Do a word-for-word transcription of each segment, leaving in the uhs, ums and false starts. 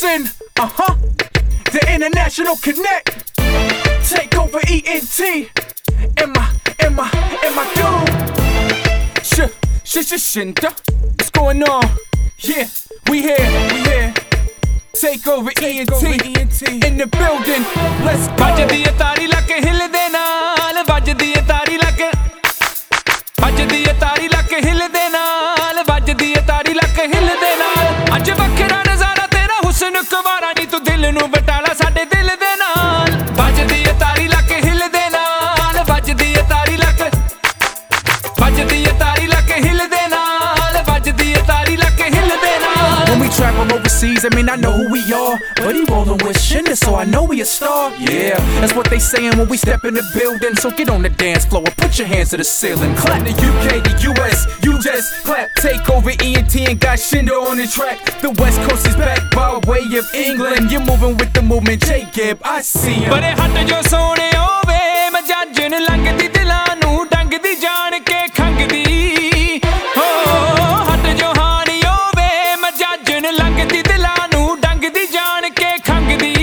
listen, uh-huh, the International Connect, take over E N T, and my, and my, and my dude, sh, sh, sh, shinda, what's going on, yeah, we here, we here, take over E N T, in the building, let's go. ਵੱਜਦੀ ਏ ਤਾਰੀ ਲਾ ਕੇ ਹਿੱਲਦੇ ਨਾਲ, ਵੱਜਦੀ ਏ ਤਾਰੀ ਲਾ ਕੇ, ਵੱਜਦੀ ਏ ਤਾਰੀ ਲਾ ਕੇ ਹਿੱਲਦੇ ਨਾਲ, ਵੱਜਦੀ ਏ ਤਾਰੀ ਲਾ ਕੇ ਹਿੱਲਦੇ ਨਾਲ, ਅੱਜ ਵੱਖਰਾ ਨਜ਼ਾਰਾ ਤੇਰਾ ਹੁਸਨ ਕੁਵਾਰਾ ਨੀ ਤੂੰ ਦਿਲ ਨੂੰ ਬਟਾਲਾ ਸਾਡੇ ਦਿਲ ਦੇ ਨਾਲ, ਵੱਜਦੀ ਏ ਤਾਰੀ ਲਾ ਕੇ ਹਿੱਲਦੇ ਨਾਲ, ਵੱਜਦੀ ਏ ਤਾਰੀ ਲਾ ਕੇ, ਵੱਜਦੀ ਏ ਤਾਰੀ ਲਾ ਕੇ ਹਿੱਲਦੇ ਨਾਲ, ਵੱਜਦੀ ਏ ਤਾਰੀ ਲਾ ਕੇ ਹਿੱਲਦੇ ਨਾਲ. When we travel overseas, I mean I know who we are, but he rollin' with Shinda, so I know we a star. Yeah, that's what they sayin' when we step in the building. So get on the dance floor and put your hands to the ceiling. Clap the U K, the U S, you just clap. Take over E N T and got Shinda on the track. The West Coast is back by way of England. You're moving with the movement, J Gibb, I see him. ਬੜੇ ਹੱਟ ਜੋ ਸੋਹਣੇ ਹੋਵੇ ਮੈਂ ਜੱਜਣ ਲੰਘਦੀ ਦਿਲਾਂ ਨੂੰ ਡੰਗਦੀ ਜਾਣ ਕੇ ਖੰਗਦੀ ਹੋ ਹੱਟ ਜੋ ਹਾਣੀ ਹੋਵੇ ਮੈਂ ਜੱਜਣ ਲੰਘਦੀ ਦਿਲਾਂ ਨੂੰ ਡੰਗਦੀ ਜਾਣ ਕੇ ਖੰਗਦੀ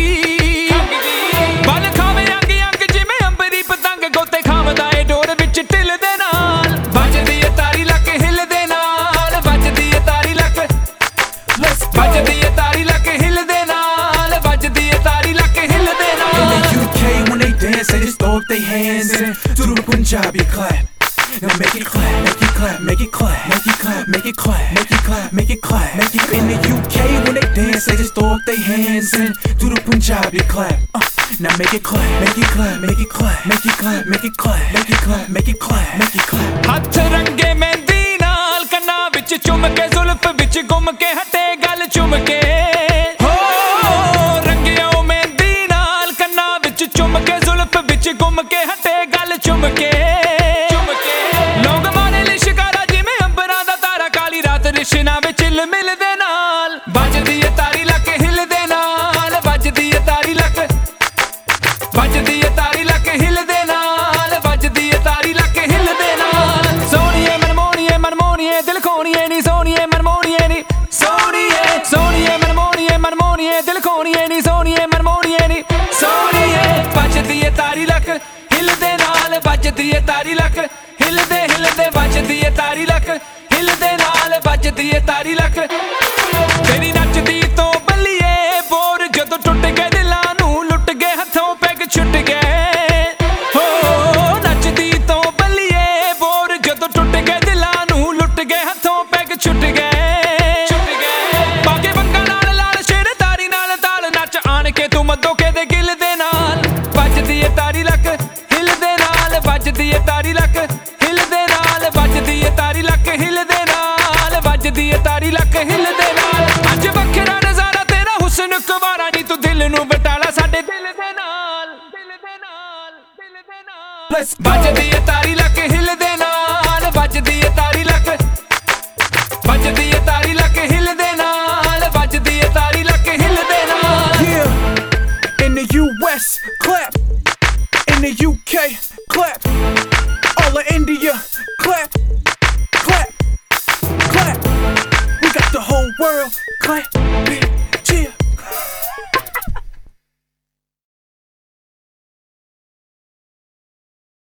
ਬਲ ਖਾਵੇ ਅੰਗ ਅੰਗ ਜਿਵੇਂ ਅੰਬਰੀ ਪਤੰਗ ਗੋਤੇ ਖਾਵਦਾ ਏ ਡੋਰ ਵਿੱਚ ਢਿੱਲ ਦੇ ਨਾਲ ਵੱਜਦੀ ਏ ਤਾਰੀ ਲਾ ਕੇ ਹਿੱਲਦੇ ਨਾਲ ਵੱਜਦੀ ਏ ਤਾਰੀ ਲਾ ਕੇ ਵੱਜਦੀ ਏ ਤਾਰੀ ਲਾ ਕੇ ਹਿੱਲਦੇ ਨਾਲ ਵੱਜਦੀ ਏ ਤਾਰੀ ਲਾ ਕੇ ਹਿੱਲਦੇ ਨਾਲ. In the U K when they dance, they just throw up their hands and do the Punjabi clap. Now make it clap, make it clap, make it clap, make it clap, make it clap, make it clap, make it clap, make it. In the U K when they dance, they just throw up their hands and do the Punjabi clap. Uh, now make it clap, make it clap, make it clap, make it clap, make it clap, make it clap, make it clap, make it clap. ਹੱਥ ਰੰਗੇ ਮਹਿੰਦੀ ਨਾਲ ਕੰਨਾਂ ਵਿੱਚ ਚੁੰਮ ਕੇ ਜ਼ੁਲਫ ਵਿੱਚ ਗੁੰਮ ਕੇ ਹਟੇ ਗੱਲ ਚੁੰਮ ਕੇ ਹੋ ਰੰਗਿਓ ਮਹਿੰਦੀ ਨਾਲ ਕੰਨਾਂ ਵਿੱਚ ਚੁੰਮ ਕੇ ਜ਼ੁਲਫ ਵਿੱਚ ਗੁੰਮ ਕੇ ਹਟੇ ਗੱਲ ਚੁੰਮ ਕੇ ਚੁੰਮ ਕੇ ਲੋਕ ਮਾਰੇ ਲਿਸ਼ਕਾਰਾ ਜਿਵੇਂ ਅੰਬਰਾਂ ਦਾ ਤਾਰਾ ਕਾਲੀ ਰਾਤ ਰਿਸ਼ਨਾ ਵਿੱਚ ਝਿਲ ਮਿਲਦੇ ਨਾਲ ਵੱਜਦੀ ਏ ਤਾਰੀ ਲਾ ਕੇ ਹਿੱਲਦੇ ਨਾਲ ਵੱਜਦੀ ਏ ਤਾਰੀ ਲਾ ਕੇ ਵੱਜਦੀ ਏ ਤਾਰੀ ਲਾ ਕੇ ਹਿੱਲਦੇ ਨਾਲ ਵੱਜਦੀ ਏ ਤਾਰੀ ਲਾ ਕੇ ਹਿੱਲਦੇ ਨਾਲ ਸੋਹਣੀਏ ਮਨਮੋਹਣੀਏ ਮਨਮੋਹਣੀਏ ਦਿਲ ਖੋਣੀਏ ਨੀ ਸੋਹਣੀਏ ਮਨਮੋਹਣੀਏ ਨੀ ਸੋਹਣੀਏ ਸੋਹਣੀਏ ਮਨਮੋਹਣੀਏ ਮਨਮੋਹਣੀਏ ਦਿਲ ਖੋਣੀਏ ਨੀ ਸੋਹਣੀਏ ਮਨਮੋਹਣੀਏ ਨੀ ਸੋਹਣੀਏ ਵੱਜਦੀ ਏ ਤਾਰੀ ਲਾ ਕੇ ਹਿੱਲਦੇ ਨਾਲ ਵੱਜਦੀ ਏ ਤਾਰੀ ਲਾ ਕੇ ਹਿੱਲਦੇ ਹਿੱਲਦੇ ਵੱਜਦੀ ਏ ਤਾਰੀ ਲਾ ਕੇ ਹਿੱਲਦੇ ਨਾਲ ਵੱਜਦੀ ਏ ਤਾਰੀ ਲਾ ਕੇ ਤੇਰੀ ਨੱਚਦੀ ਤੋਂ ਬੱਲੀਏ ਬੋਰ ਜਦੋਂ ਟੁੱਟ ਗਏ ਦਿਲਾਂ ਨੂੰ ਲੁੱਟ ਗਏ ਹੱਥੋਂ ਪੈਗ ਛੁੱਟ ਗਏ ਹੋ ਨੱਚਦੀ ਤੋਂ ਬੱਲੀਏ ਬੋਰ ਜਦੋਂ ਟੁੱਟ ਗਏ ਦਿਲਾਂ ਨੂੰ ਲੁੱਟ ਗਏ ਹੱਥੋਂ ਪੈਗ ਛੁੱਟ ਗਏ ਛੁੱਟ ਗਏ ਬਾਗੇ ਬੰਗਾ ਨਾਲ ਲਾਲ ਸ਼ੇਰ ਤਾਰੀ ਨਾਲ ਤਾਲ ਨੱਚ ਆਣ ਕੇ ਤੂੰ ਮੱਦੋ ਕੇ ਦੇ ਗਿੱਲ ਦੇ ਨਾਲ ਵੱਜਦੀ ਏ ਤਾਰੀ ਲੱਕ ਹਿੱਲਦੇ ਨਾਲ ਵੱਜਦੀ ਏ ਤਾਰੀ ਲੱਕ ਹਿੱਲਦੇ ਨਾਲ ਵੱਜਦੀ ਏ ਤਾਰੀ ਲੱਕ ਹਿੱਲਦੇ ਨਾਲ ਵੱਜਦੀ ਏ ਤਾਰੀ ਲੱਕ ਹਿੱਲਦੇ ਨਾਲ ਅੱਜ ਵੱਖਰਾ ਨਜ਼ਾਰਾ ਤੇਰਾ ਹੁਸਨ ਕੁਵਾਰਾ ਨੀ ਤੂੰ ਦਿਲ ਨੂੰ ਬਟਾਲਾ ਸਾਡੇ ਦਿਲ ਦੇ ਨਾਲ ਦਿਲ ਦੇ ਨਾਲ ਦਿਲ ਦੇ ਨਾਲ Let's go. ਵੱਜਦੀ ਏ ਤਾਰੀ ਲੱਕ ਹਿੱਲਦੇ ਨਾਲ ਵੱਜਦੀ ਏ ਤਾਰੀ ਲੱਕ ਵੱਜਦੀ ਏ ਤਾਰੀ ਲੱਕ ਹਿੱਲਦੇ ਨਾਲ ਵੱਜਦੀ ਏ ਤਾਰੀ ਲੱਕ ਹਿੱਲਦੇ ਨਾਲ. Yeah, in the U S, clap. In the U K, clap. All of India, clap. Clap. Clap. We got the whole world, clap.